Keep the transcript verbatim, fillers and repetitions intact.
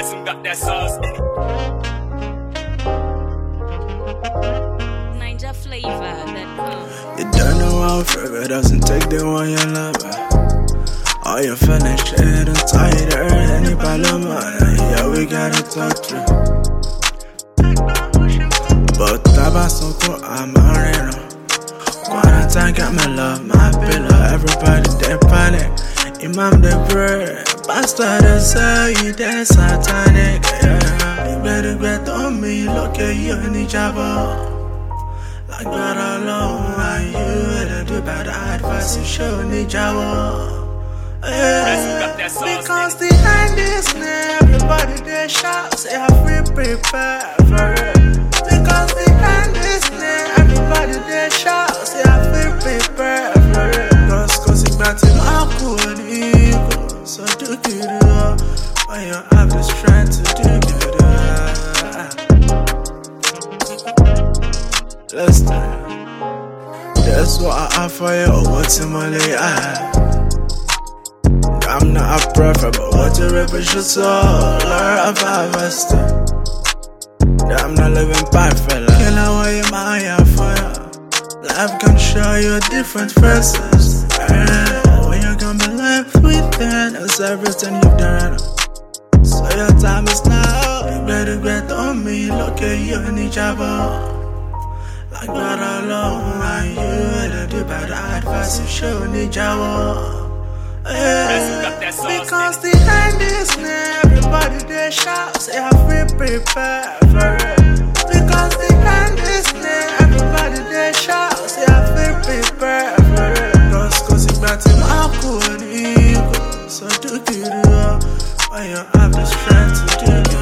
Preston got that sauce. Ninja flavor that comes. You don't know how forever doesn't take the one you love. All your feelings straight and tight. Any problem, yeah, we gotta talk through. But taba soko I'm arena. Quarantine got my love, my pillow. Everybody they panic. Imam the prayer. Pastor they say you they satanic. Yeah. You better get on me. Look at you in the java. Like God alone, and you to do bad advice. You show me java. Yeah. Because the end is near. Everybody they shout, say I feel prepared for it. Because the end is near, everybody they shout, say I feel prepared for it. Cause cause it's back to my good ego. So do good uh, when you have the strength to do good uh. Listen, that's what I offer you, what's in my eye. I'm not a prophet, but what you represent so Lord of harvest. I'm not living perfect, like kill how you my fire. Life can show you different faces. Yeah. When you can be left within, it's everything you've done. So your time is now. You better get on me, look at you in each other. Like God alone, and you to do better advice, you show me Java. Yeah. Because the end is near, everybody they shout, say I feel prepared for it. Because the end is near, everybody they shout, say I feel prepared for it. Cause cause it's back to my good ego. So do good when you have the strength to do